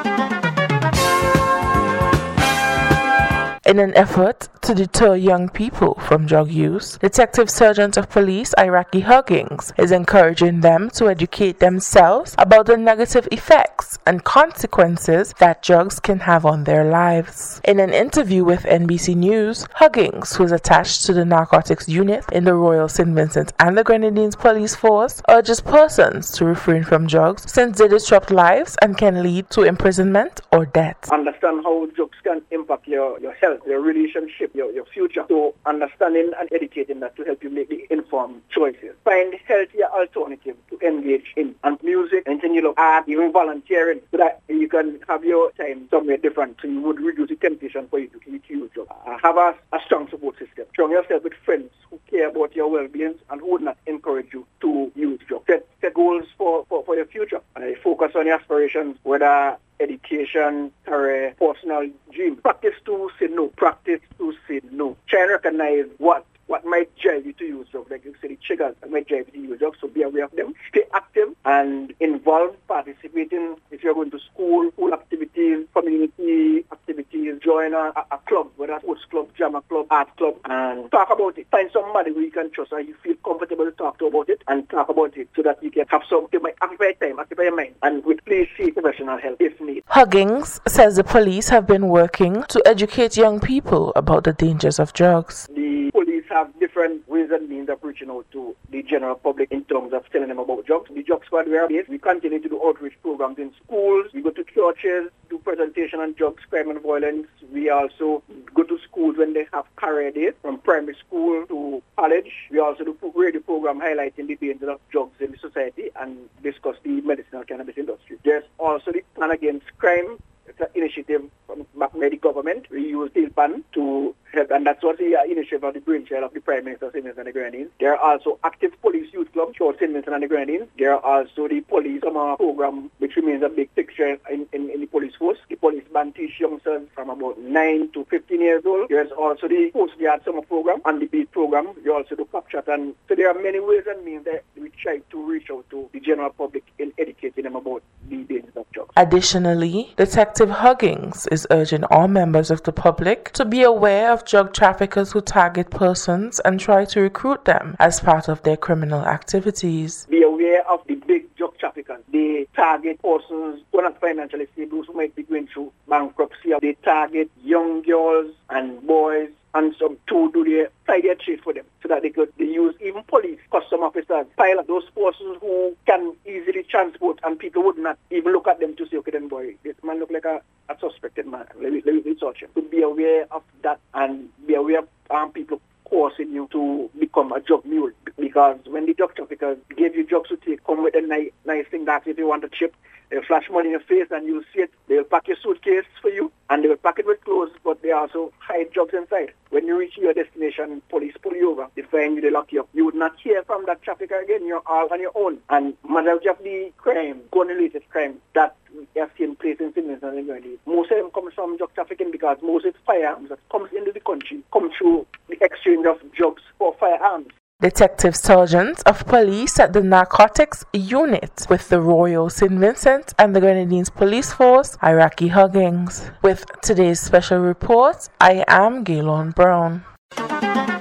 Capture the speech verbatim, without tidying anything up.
In an effort to deter young people from drug use, Detective Sergeant of Police Iraqi Huggins is encouraging them to educate themselves about the negative effects and consequences that drugs can have on their lives. In an interview with N B C News, Huggins, who is attached to the narcotics unit in the Royal Saint Vincent and the Grenadines Police Force, urges persons to refrain from drugs since they disrupt lives and can lead to imprisonment or death. Understand how drugs can impact your, your health, your relationship, your, your future. So understanding and educating that to help you make the informed choices. Find healthier alternatives to engage in. And music, anything you love, art, even volunteering, so that you can have your time somewhere different, so you would reduce the temptation for you to, to use drugs. Uh, have a, a strong support system. Surround yourself with friends who care about your well-being and who would not encourage you to use drugs. Set, set goals for, for, for your future. Uh, focus on your aspirations, whether education, career, personal dream. Practice to say no. Practice to say no. Try and recognize what what might drive you to use drugs. Like you say, the triggers that might drive you to use drugs, so be aware of them. Stay active and involved, participating. If you're going to school, school activities, community activities, join a, a club, whether it's sports club, drama club, art club, and talk about it. Find somebody who you can trust and you feel comfortable to talk to about it, and talk about it so that you can have some occupy time, occupy your mind, and with please seek professional help if needed. Huggins says the police have been working to educate young people about the dangers of drugs. The police have different ways and means of reaching out to the general public in terms of telling them about drugs. The drug squad we are based, we continue to do outreach programs in schools. We go to churches, do presentation on drugs, crime and violence. We also go to schools when they have career days, from primary school to college. We also do radio program highlighting the dangers of drugs in the society and discuss the medicinal cannabis industry. There's also the Plan Against Crime. It's an initiative from by the government. We use TILPAN to help, and that's what the uh, initiative of the brainchild of the Prime Minister, Saint Vincent and the Grenadines. There are also active police youth clubs for Saint Vincent and the Grenadines. There are also the police summer program, which remains a big fixture in, in, in the police force. The police band teach youngsters from about nine to fifteen years old. There's also the Coast Guard summer program and the beat program. You also do cop chat, and so there are many ways and means that we try to reach out to the general public in educating them about the dangers of drugs. Additionally, Detective Huggins is urging all members of the public to be aware of drug traffickers who target persons and try to recruit them as part of their criminal activities. Be aware of the big drug traffickers. They target persons who are not financially stable, who might be going through bankruptcy. They target young girls and boys, and some to do their tie their trade for them, so that they could they use even police, custom officers, pilot those persons who can easily transport, and people would not even look at them to say, okay, then boy, this man look like a, a suspected man. Let me let me research him. So be aware of that, and be aware of um, people forcing you to become a drug mule, because when the drug traffickers give you drugs to take, come with a nice, nice thing that if you want a chip, they'll flash money in your face and you'll see it. They'll pack your suitcase for you, and they will pack it with clothes, but they also hide drugs inside. When you reach your destination, police pull you over, they find you, they lock you up. You would not hear from that trafficker again. You're all on your own. And majority of the crime, gun-related crime, that we have seen place in Saint Vincent and the Grenadines, most of them comes from drug trafficking, because most of the firearms that comes into the country come through the exchange of drugs for firearms. Detective Sergeant of Police at the Narcotics Unit with the Royal Saint Vincent and the Grenadines Police Force, Iraqi Huggins. With today's special report, I am Gaylon Brown.